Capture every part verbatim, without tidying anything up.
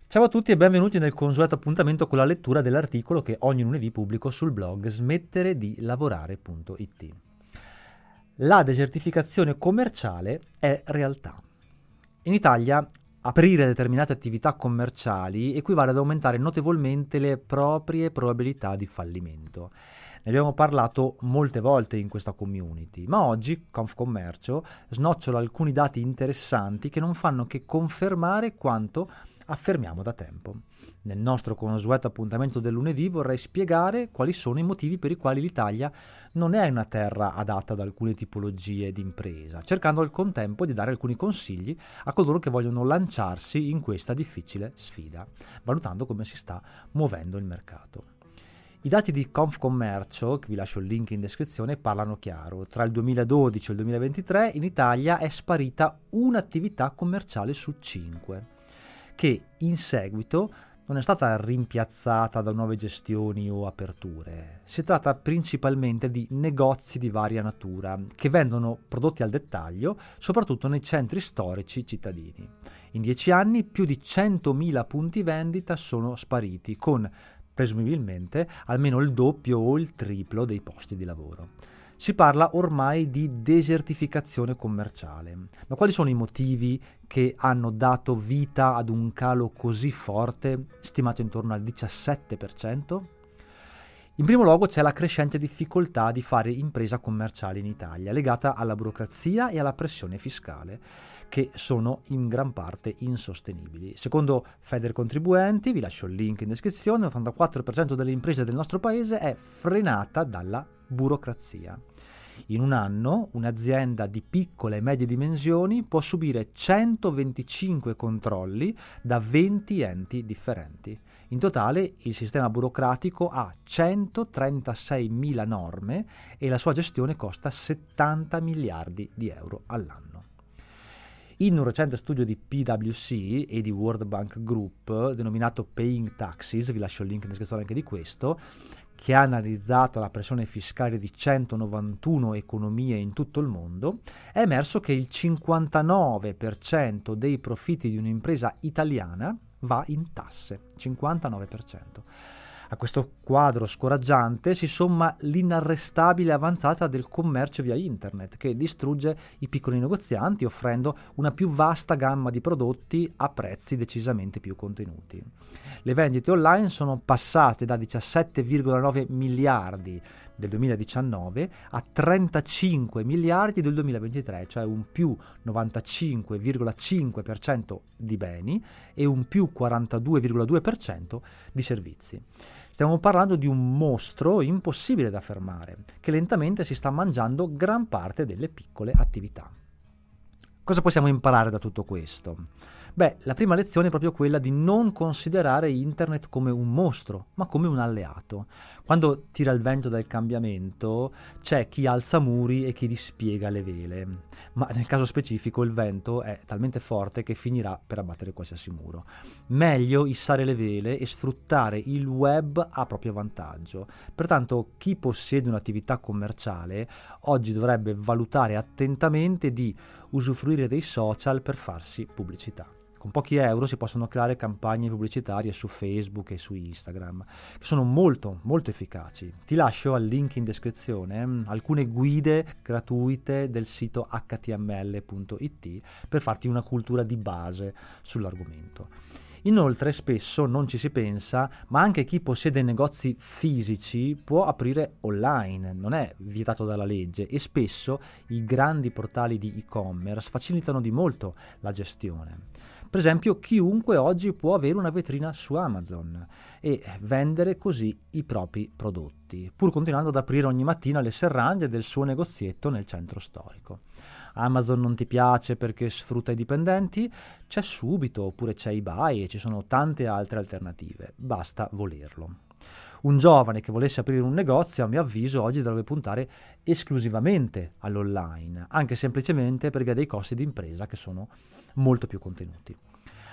Ciao a tutti e benvenuti nel consueto appuntamento con la lettura dell'articolo che ogni lunedì pubblico sul blog smettere di lavorare punto it. La desertificazione commerciale è realtà. In Italia aprire determinate attività commerciali equivale ad aumentare notevolmente le proprie probabilità di fallimento. Ne abbiamo parlato molte volte in questa community, ma oggi Confcommercio snocciola alcuni dati interessanti che non fanno che confermare quanto affermiamo da tempo. Nel nostro consueto appuntamento del lunedì vorrei spiegare quali sono i motivi per i quali l'Italia non è una terra adatta ad alcune tipologie di impresa, cercando al contempo di dare alcuni consigli a coloro che vogliono lanciarsi in questa difficile sfida, valutando come si sta muovendo il mercato. I dati di Confcommercio, che vi lascio il link in descrizione, parlano chiaro. Tra il duemiladodici e il duemilaventitré in Italia è sparita un'attività commerciale su cinque, che in seguito non è stata rimpiazzata da nuove gestioni o aperture. Si tratta principalmente di negozi di varia natura che vendono prodotti al dettaglio, soprattutto nei centri storici cittadini. In dieci anni più di centomila punti vendita sono spariti, con presumibilmente almeno il doppio o il triplo dei posti di lavoro. Si parla ormai di desertificazione commerciale. Ma quali sono i motivi che hanno dato vita ad un calo così forte, stimato intorno al diciassette per cento? In primo luogo c'è la crescente difficoltà di fare impresa commerciale in Italia, legata alla burocrazia e alla pressione fiscale, che sono in gran parte insostenibili. Secondo Federcontribuenti, vi lascio il link in descrizione, l'ottantaquattro per cento delle imprese del nostro paese è frenata dalla burocrazia. In un anno un'azienda di piccole e medie dimensioni può subire centoventicinque controlli da venti enti differenti. In totale il sistema burocratico ha centotrentaseimila norme e la sua gestione costa settanta miliardi di euro all'anno. In un recente studio di P W C e di World Bank Group, denominato Paying Taxes, vi lascio il link in descrizione anche di questo, che ha analizzato la pressione fiscale di centonovantuno economie in tutto il mondo, è emerso che il cinquantanove per cento dei profitti di un'impresa italiana va in tasse, cinquantanove per cento. A questo quadro scoraggiante si somma l'inarrestabile avanzata del commercio via internet, che distrugge i piccoli negozianti offrendo una più vasta gamma di prodotti a prezzi decisamente più contenuti. Le vendite online sono passate da diciassette virgola nove miliardi del duemiladiciannove a trentacinque miliardi del duemilaventitré, cioè un più novantacinque virgola cinque per cento di beni e un più quarantadue virgola due per cento di servizi. Stiamo parlando di un mostro impossibile da fermare, che lentamente si sta mangiando gran parte delle piccole attività. Cosa possiamo imparare da tutto questo? Beh, la prima lezione è proprio quella di non considerare internet come un mostro, ma come un alleato. Quando tira il vento del cambiamento, c'è chi alza muri e chi dispiega le vele. Ma nel caso specifico il vento è talmente forte che finirà per abbattere qualsiasi muro. Meglio issare le vele e sfruttare il web a proprio vantaggio. Pertanto chi possiede un'attività commerciale oggi dovrebbe valutare attentamente di usufruire dei social per farsi pubblicità. Con pochi euro si possono creare campagne pubblicitarie su Facebook e su Instagram, che sono molto, molto efficaci. Ti lascio al link in descrizione eh, alcune guide gratuite del sito acca ti emme elle punto it per farti una cultura di base sull'argomento. Inoltre spesso non ci si pensa, ma anche chi possiede negozi fisici può aprire online, non è vietato dalla legge, e spesso i grandi portali di e-commerce facilitano di molto la gestione. Per esempio, chiunque oggi può avere una vetrina su Amazon e vendere così i propri prodotti, pur continuando ad aprire ogni mattina le serrande del suo negozietto nel centro storico. Amazon non ti piace perché sfrutta i dipendenti? C'è Subito, oppure c'è eBay e ci sono tante altre alternative, basta volerlo. Un giovane che volesse aprire un negozio, a mio avviso, oggi dovrebbe puntare esclusivamente all'online, anche semplicemente per via dei costi di impresa che sono molto più contenuti.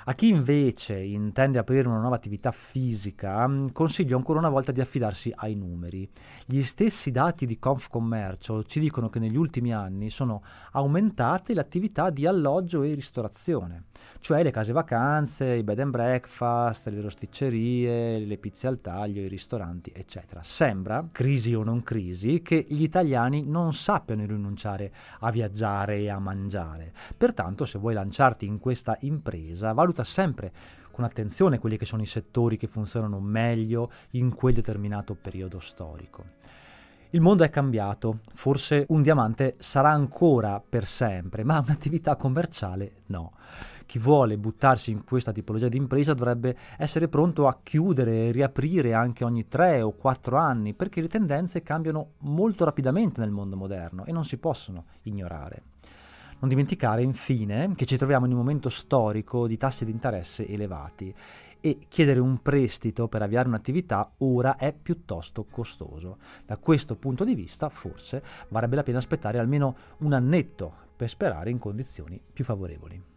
A chi invece intende aprire una nuova attività fisica, consiglio ancora una volta di affidarsi ai numeri. Gli stessi dati di Confcommercio ci dicono che negli ultimi anni sono aumentate le attività di alloggio e ristorazione, cioè le case vacanze, i bed and breakfast, le rosticcerie, le pizze al taglio, i ristoranti, eccetera. Sembra, crisi o non crisi, che gli italiani non sappiano rinunciare a viaggiare e a mangiare. Pertanto, se vuoi lanciarti in questa impresa, valuta sempre con attenzione quelli che sono i settori che funzionano meglio in quel determinato periodo storico. Il mondo è cambiato, forse un diamante sarà ancora per sempre, ma un'attività commerciale no. Chi vuole buttarsi in questa tipologia di impresa dovrebbe essere pronto a chiudere e riaprire anche ogni tre o quattro anni, perché le tendenze cambiano molto rapidamente nel mondo moderno e non si possono ignorare. Non dimenticare, infine, che ci troviamo in un momento storico di tassi di interesse elevati e chiedere un prestito per avviare un'attività ora è piuttosto costoso. Da questo punto di vista, forse, varrebbe la pena aspettare almeno un annetto per sperare in condizioni più favorevoli.